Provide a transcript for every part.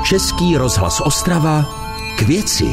Český rozhlas Ostrava k věci.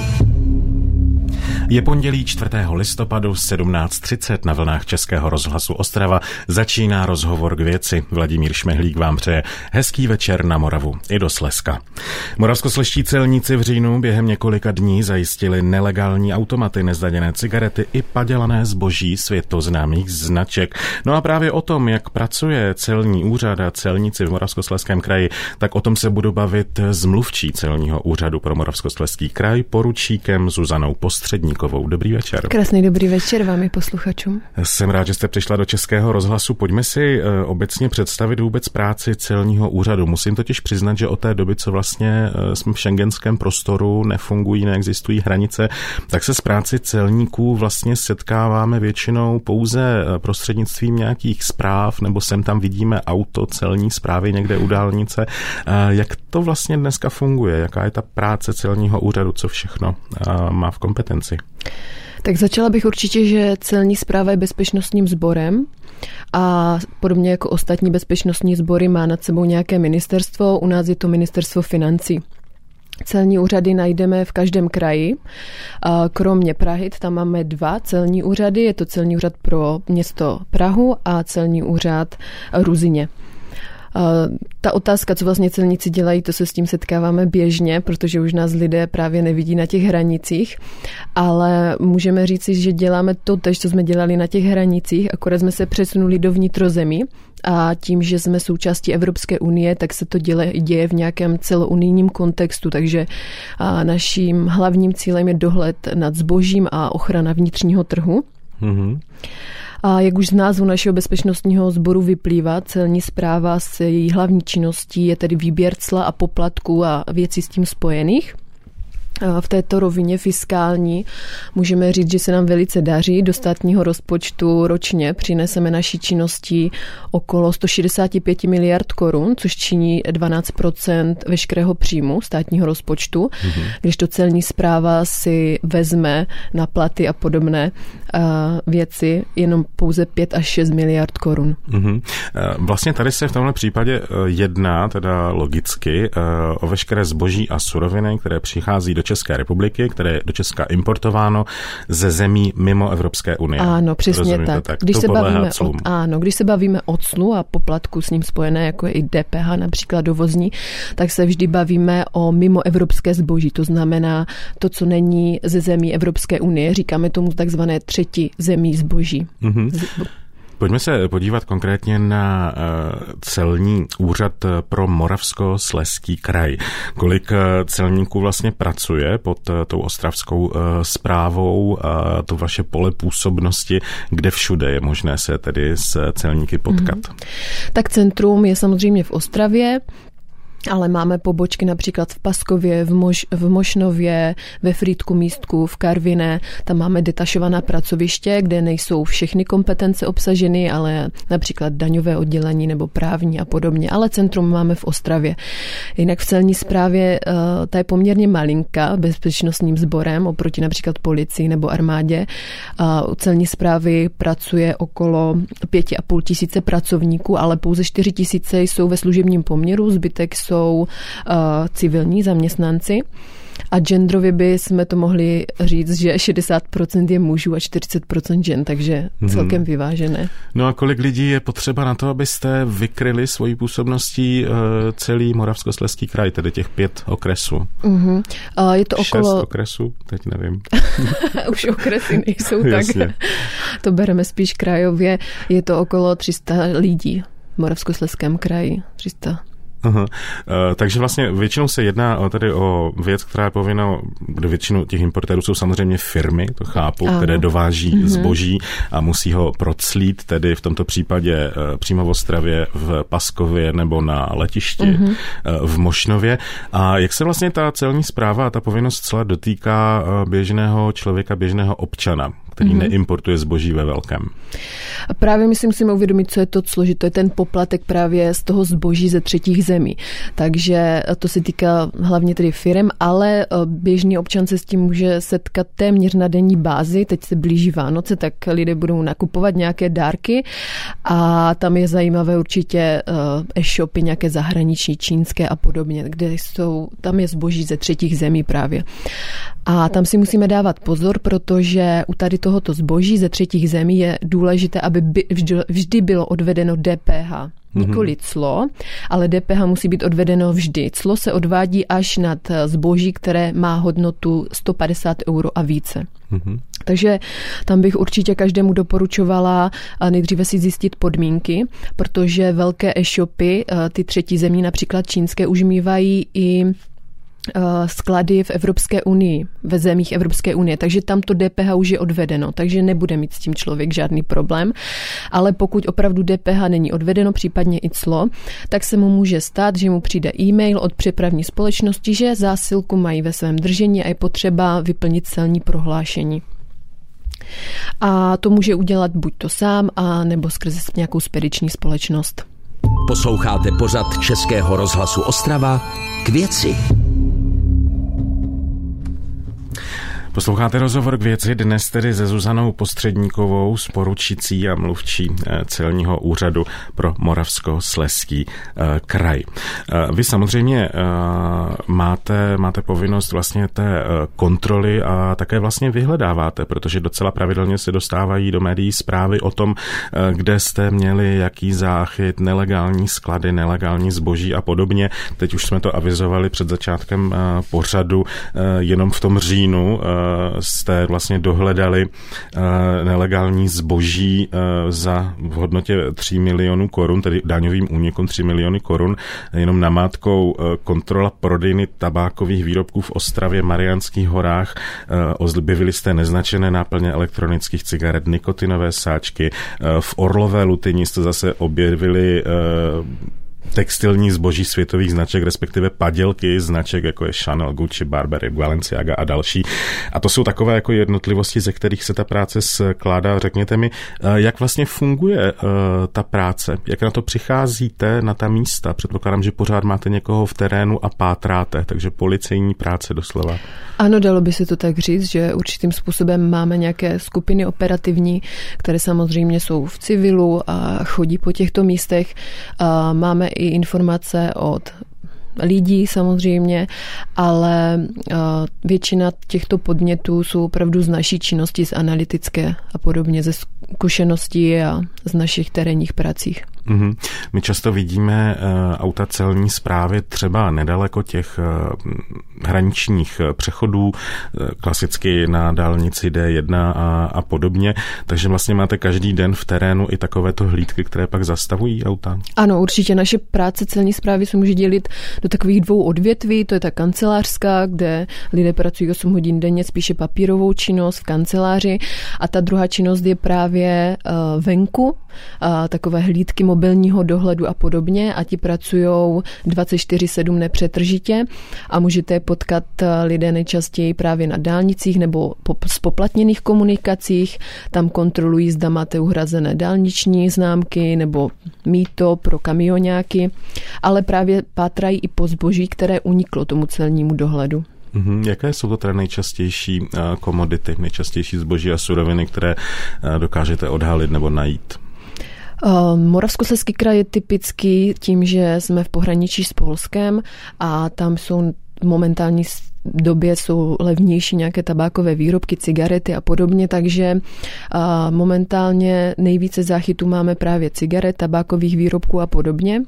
Je pondělí 4. listopadu 17:30 na vlnách Českého rozhlasu Ostrava. Začíná rozhovor k věci. Vladimír Šmehlík vám přeje hezký večer na Moravu i do Slezska. Moravskoslezští celníci v říjnu během několika dní zajistili nelegální automaty, nezdaněné cigarety i padělané zboží světoznámých značek. No a právě o tom, jak pracuje celní úřad a celníci v Moravskoslezském kraji, tak o tom se budu bavit s mluvčí celního úřadu pro Moravskoslezský kraj, poručíkem Zuzanou Postředníkovou. Dobrý večer. Krásný dobrý večer vám i posluchačům. Jsem rád, že jste přišla do Českého rozhlasu. Pojďme si obecně představit vůbec práci celního úřadu. Musím totiž přiznat, že od té doby, co vlastně jsme v šengenském prostoru, nefungují, neexistují hranice, tak se s práci celníků vlastně setkáváme většinou pouze prostřednictvím nějakých zpráv, nebo sem tam vidíme auto celní správy někde u dálnice. Jak to vlastně dneska funguje? Jaká je ta práce celního úřadu? Co všechno má v kompetenci? Tak začala bych určitě, že celní správa je bezpečnostním sborem a podobně jako ostatní bezpečnostní sbory má nad sebou nějaké ministerstvo, u nás je to ministerstvo financí. Celní úřady najdeme v každém kraji. Kromě Prahy, tam máme 2 celní úřady. Je to celní úřad pro město Prahu a celní úřad Ruzyně. Ta otázka, co vlastně celníci dělají, to se s tím setkáváme běžně, protože už nás lidé právě nevidí na těch hranicích, ale můžeme říci, že děláme to tež, co jsme dělali na těch hranicích, akorát jsme se přesunuli do vnitrozemí a tím, že jsme součástí Evropské unie, tak se to děje v nějakém celounijním kontextu, takže naším hlavním cílem je dohled nad zbožím a ochrana vnitřního trhu. Mm-hmm. A jak už z názvu našeho bezpečnostního sboru vyplývá, celní správa se její hlavní činností je tedy výběr cla a poplatků a věcí s tím spojených. V této rovině fiskální můžeme říct, že se nám velice daří. Do státního rozpočtu ročně přineseme naší činností okolo 165 miliard korun, což činí 12% veškerého příjmu státního rozpočtu, když to celní správa si vezme na platy a podobné věci jenom pouze 5 až 6 miliard korun. Vlastně tady se v tomhle případě jedná, teda logicky, o veškeré zboží a suroviny, které přichází do České republiky, které je do Česka importováno ze zemí mimo Evropské unie. Ano, přesně tak. Když se bavíme o clu a poplatku s ním spojené, jako je i DPH, například dovozní, tak se vždy bavíme o mimoevropské zboží. To znamená to, co není ze zemí Evropské unie. Říkáme tomu takzvané třetí zemí zboží. Pojďme se podívat konkrétně na celní úřad pro Moravskoslezský kraj. Kolik celníků vlastně pracuje pod tou ostravskou správou, to vaše pole působnosti, kde všude je možné se tedy s celníky potkat? Tak centrum je samozřejmě v Ostravě, ale máme pobočky například v Paskově, v Mošnově, ve Frýdku Místku, v Karviné. Tam máme detašovaná pracoviště, kde nejsou všechny kompetence obsaženy, ale například daňové oddělení nebo právní a podobně. Ale centrum máme v Ostravě. Jinak v celní správě ta je poměrně malinká bezpečnostním sborem oproti například policii nebo armádě. U celní správy pracuje okolo 5,5 tisíce pracovníků, ale pouze 4 tisíce jsou ve služebním poměru, zbytek jsou civilní zaměstnanci. A genderově by jsme to mohli říct, že 60% je mužů a 40% žen, takže celkem vyvážené. No a kolik lidí je potřeba na to, abyste vykryli svojí působností celý Moravskoslezský kraj, tedy těch 5 okresů? Je to okolo 6 okresů, teď nevím. Už okresy nejsou tak. To bereme spíš krajově. Je to okolo 300 lidí v Moravskoslezském kraji. 300. Takže vlastně většinou se jedná tady o věc, která je povinna, kde většinu těch importérů jsou samozřejmě firmy, to chápu, které dováží zboží a musí ho proclít, tedy v tomto případě přímo v Ostravě, v Paskově nebo na letišti v Mošnově. A jak se vlastně ta celní správa a ta povinnost cla dotýká běžného člověka, běžného občana, který neimportuje zboží ve velkém. A právě my si musíme uvědomit, co je to clo, že to je ten poplatek právě z toho zboží ze třetích zemí. Takže to se týká hlavně tedy firem, ale běžný občan se s tím může setkat téměř na denní bázi. Teď se blíží Vánoce, tak lidé budou nakupovat nějaké dárky a tam je zajímavé určitě e-shopy, nějaké zahraniční, čínské a podobně, tam je zboží ze třetích zemí právě. A tam si musíme dávat pozor, protože u tady tohoto zboží ze třetích zemí je důležité, aby vždy bylo odvedeno DPH. Nikoli clo, ale DPH musí být odvedeno vždy. Clo se odvádí až nad zboží, které má hodnotu 150 € a více. Takže tam bych určitě každému doporučovala nejdříve si zjistit podmínky, protože velké e-shopy, ty třetí zemí, například čínské, už mívají i sklady v Evropské unii, ve zemích Evropské unie, takže tam to DPH už je odvedeno, takže nebude mít s tím člověk žádný problém, ale pokud opravdu DPH není odvedeno, případně i clo, tak se mu může stát, že mu přijde e-mail od přepravní společnosti, že zásilku mají ve svém držení a je potřeba vyplnit celní prohlášení. A to může udělat buď to sám, a nebo skrze nějakou spediční společnost. Posloucháte pořad Českého rozhlasu Ostrava K věci. Posloucháte rozhovor K věci, dnes tedy se Zuzanou Postředníkovou, sporučicí a mluvčí celního úřadu pro Moravskoslezský kraj. Vy samozřejmě máte povinnost vlastně té kontroly a také vlastně vyhledáváte, protože docela pravidelně se dostávají do médií zprávy o tom, kde jste měli jaký záchyt, nelegální sklady, nelegální zboží a podobně. Teď už jsme to avizovali před začátkem pořadu, jenom v tom říjnu jste vlastně dohledali nelegální zboží v hodnotě 3 milionů korun, tedy daňovým únikům 3 miliony korun. Jenom namátkou kontrola prodejny tabákových výrobků v Ostravě, Mariánských horách. Objevili jste neznačené náplně elektronických cigaret, nikotinové sáčky. V Orlové Lutyni jste zase objevili textilní zboží světových značek, respektive padělky značek, jako je Chanel, Gucci, Burberry, Balenciaga a další. A to jsou takové jako jednotlivosti, ze kterých se ta práce skládá. Řekněte mi, jak vlastně funguje ta práce? Jak na to přicházíte, na ta místa? Předpokládám, že pořád máte někoho v terénu a pátráte, takže policejní práce doslova. Ano, dalo by se to tak říct, že určitým způsobem máme nějaké skupiny operativní, které samozřejmě jsou v civilu a chodí po těchto místech. Máme i informace od lidí samozřejmě, ale většina těchto podnětů jsou opravdu z naší činnosti, z analytické a podobně, ze zkušeností a z našich terénních pracích. My často vidíme auta celní správy třeba nedaleko těch hraničních přechodů, klasicky na dálnici D1 a podobně, takže vlastně máte každý den v terénu i takovéto hlídky, které pak zastavují auta? Ano, určitě naše práce celní správy se může dělit do takových dvou odvětví, to je ta kancelářská, kde lidé pracují 8 hodin denně, spíše papírovou činnost v kanceláři, a ta druhá činnost je právě venku, takové hlídky mobilního dohledu a podobně, a ti pracují 24/7 nepřetržitě a můžete potkat lidé nejčastěji právě na dálnicích nebo spoplatněných komunikacích. Tam kontrolují, zda máte uhrazené dálniční známky nebo mýto pro kamioňáky, ale právě pátrají i po zboží, které uniklo tomu celnímu dohledu. Jaké jsou to teda nejčastější komodity, nejčastější zboží a suroviny, které dokážete odhalit nebo najít? Moravskoslezský kraj je typický tím, že jsme v pohraničí s Polskem a tam jsou momentální době jsou levnější nějaké tabákové výrobky, cigarety a podobně, takže momentálně nejvíce záchytů máme právě cigaret, tabákových výrobků a podobně.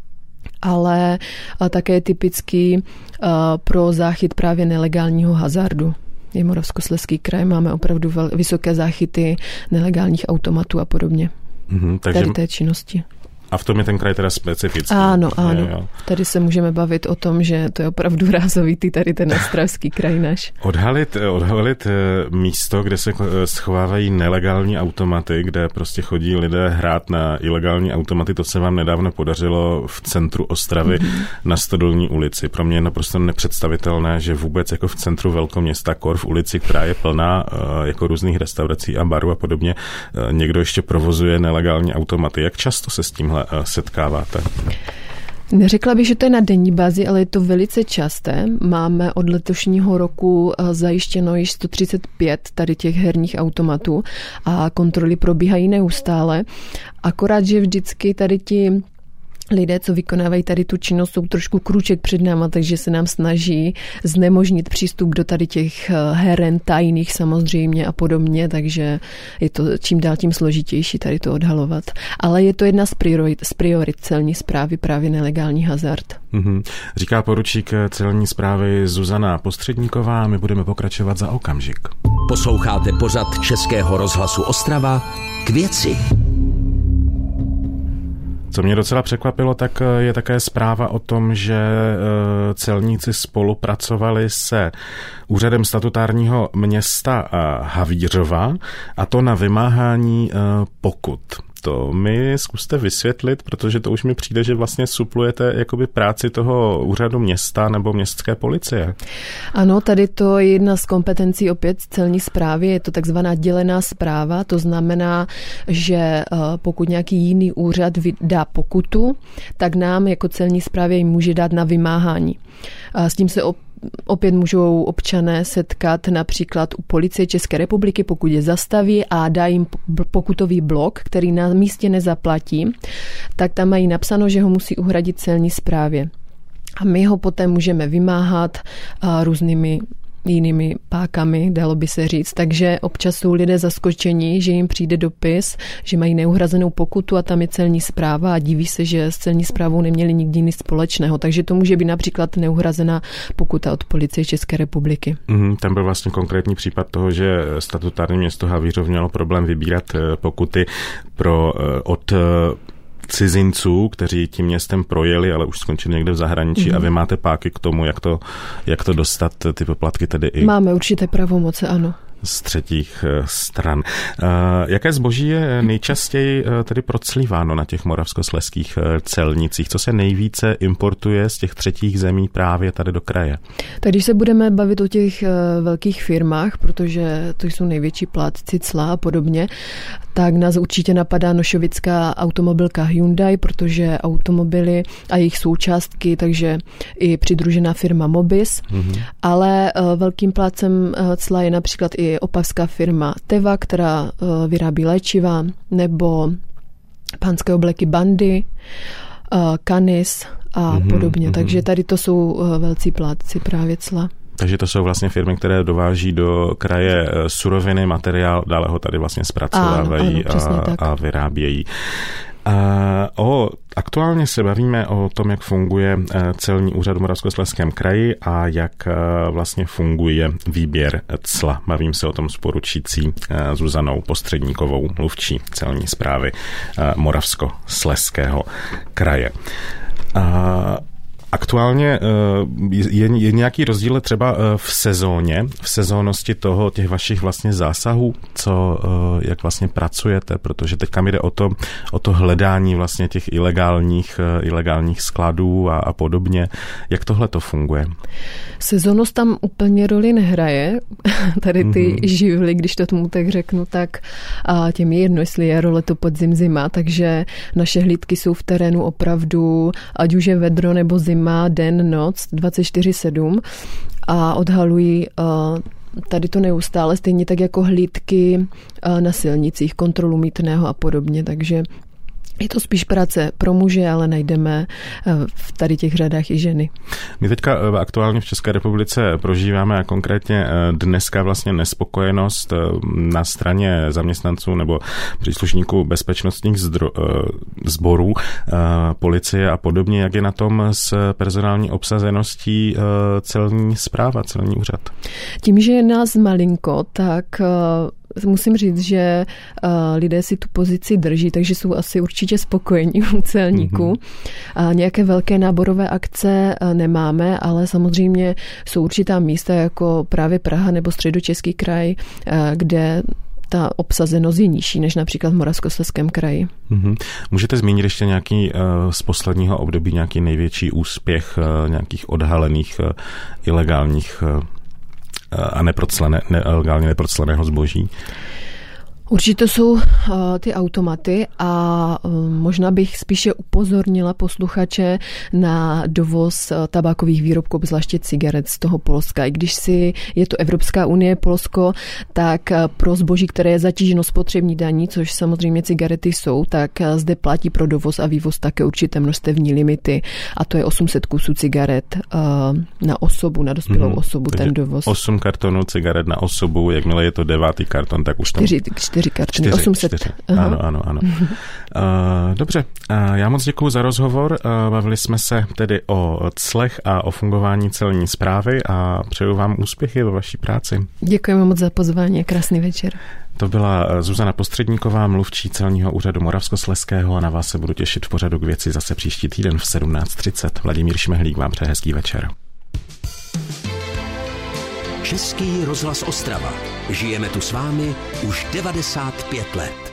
Ale také je typický pro záchyt právě nelegálního hazardu. Je Moravskoslezský kraj, máme opravdu vysoké záchyty nelegálních automatů a podobně. Takže tady té činnosti. A v tom je ten kraj teda specifický. Ano. Jo. Tady se můžeme bavit o tom, že to je opravdu rázovitý tady ten ostravský kraj náš. Odhalit místo, kde se schovávají nelegální automaty, kde prostě chodí lidé hrát na ilegální automaty, to se vám nedávno podařilo v centru Ostravy na Stodolní ulici. Pro mě je naprosto nepředstavitelné, že vůbec jako v centru velkoměsta, kor v ulici, která je plná jako různých restaurací a barů a podobně, někdo ještě provozuje nelegální automaty. Jak často se s tímhle setkáváte? Neřekla bych, že to je na denní bázi, ale je to velice časté. Máme od letošního roku zajištěno již 135 tady těch herních automatů a kontroly probíhají neustále. Akorát, že vždycky tady ti lidé, co vykonávají tady tu činnost, jsou trošku krůček před náma, takže se nám snaží znemožnit přístup do tady těch heren tajných samozřejmě a podobně, takže je to čím dál tím složitější tady to odhalovat. Ale je to jedna z priorit celní správy, právě nelegální hazard. Říká poručík celní správy Zuzana Postředníková, my budeme pokračovat za okamžik. Posloucháte pořad Českého rozhlasu Ostrava K věci. Co mě docela překvapilo, tak je také zpráva o tom, že celníci spolupracovali se úřadem statutárního města Havířova, a to na vymáhání pokut. To mi zkuste vysvětlit, protože to už mi přijde, že vlastně suplujete jakoby práci toho úřadu města nebo městské policie. Ano, tady to je jedna z kompetencí opět celní správy, je to takzvaná dělená správa, to znamená, že pokud nějaký jiný úřad vydá pokutu, tak nám jako celní správě ji může dát na vymáhání. S tím se opět můžou občané setkat například u policie České republiky, pokud je zastaví a dá jim pokutový blok, který na místě nezaplatí, tak tam mají napsáno, že ho musí uhradit celní správě. A my ho poté můžeme vymáhat různými jinými pákami, dalo by se říct. Takže občas jsou lidé zaskočení, že jim přijde dopis, že mají neuhrazenou pokutu a tam je celní správa a diví se, že s celní správou neměli nikdy nic společného. Takže to může být například neuhrazená pokuta od policie České republiky. Tam byl vlastně konkrétní případ toho, že statutární město Havířov mělo problém vybírat pokuty od cizinců, kteří tím městem projeli, ale už skončili někde v zahraničí a vy máte páky k tomu, jak to dostat, ty poplatky tedy i... Máme určité pravomoce, ano. Z třetích stran. Jaké zboží je nejčastěji tedy proclíváno na těch moravskoslezských celnicích? Co se nejvíce importuje z těch třetích zemí právě tady do kraje? Tak když se budeme bavit o těch velkých firmách, protože to jsou největší plátci cla a podobně, tak nás určitě napadá nošovická automobilka Hyundai, protože automobily a jejich součástky, takže i přidružená firma Mobis, ale velkým plátcem cla je například i opavská firma Teva, která vyrábí léčiva, nebo pánské obleky Bandy, Canis a podobně. Takže tady to jsou velcí plátci právě cla. Takže to jsou vlastně firmy, které dováží do kraje suroviny, materiál, dále ho tady vlastně zpracovávají a vyrábějí. Aktuálně se bavíme o tom, jak funguje celní úřad v Moravskoslezském kraji a jak vlastně funguje výběr cla. Bavím se o tom s poručící Zuzanou Postředníkovou, mluvčí celní správy Moravskoslezského kraje. Aktuálně je nějaký rozdíl třeba v sezónnosti těch vašich vlastně zásahů, jak vlastně pracujete, protože teďka mi jde o to hledání vlastně těch ilegálních skladů a podobně. Jak tohle to funguje? Sezónnost tam úplně roli nehraje. Tady ty živly, když to tomu tak řeknu, tak těm je jedno, jestli je leto, podzim, zima, takže naše hlídky jsou v terénu opravdu, ať už je vedro nebo zima, den, noc, 24/7 a odhalují tady to neustále, stejně tak jako hlídky na silnicích, kontrolu mýtného a podobně, takže je to spíš práce pro muže, ale najdeme v tady těch řadách i ženy. My teďka aktuálně v České republice prožíváme konkrétně dneska vlastně nespokojenost na straně zaměstnanců nebo příslušníků bezpečnostních sborů, policie a podobně. Jak je na tom s personální obsazeností celní správa, celní úřad? Tím, že je nás malinko, tak musím říct, že lidé si tu pozici drží, takže jsou asi určitě spokojení u celníků. Nějaké velké náborové akce nemáme, ale samozřejmě jsou určitá místa, jako právě Praha nebo Středočeský kraj, kde ta obsazenost je nižší než například v Moravskoslezském kraji. Můžete zmínit ještě nějaký z posledního období nějaký největší úspěch nějakých odhalených ilegálních a nelegálně neprocleného zboží? Určitě jsou ty automaty a možná bych spíše upozornila posluchače na dovoz tabákových výrobků, zvláště cigaret z toho Polska. I když je to Evropská unie, Polsko, tak pro zboží, které je zatíženo spotřební daní, což samozřejmě cigarety jsou, tak zde platí pro dovoz a vývoz také určité množstevní limity a to je 800 kusů cigaret na osobu, na dospělou osobu. Takže ten dovoz. 8 kartonů cigaret na osobu, jakmile je to 9. karton, tak už tam... 4 kartony, 800. 4. Ano. Dobře, já moc děkuju za rozhovor. Bavili jsme se tedy o clech a o fungování celní správy a přeju vám úspěchy ve vaší práci. Děkujeme moc za pozvání a krásný večer. To byla Zuzana Postředníková, mluvčí celního úřadu Moravskoslezského a na vás se budu těšit v pořadu K věci zase příští týden v 17:30. Vladimír Šmehlík vám přeje hezký večer. Český rozhlas Ostrava. Žijeme tu s vámi už 95 let.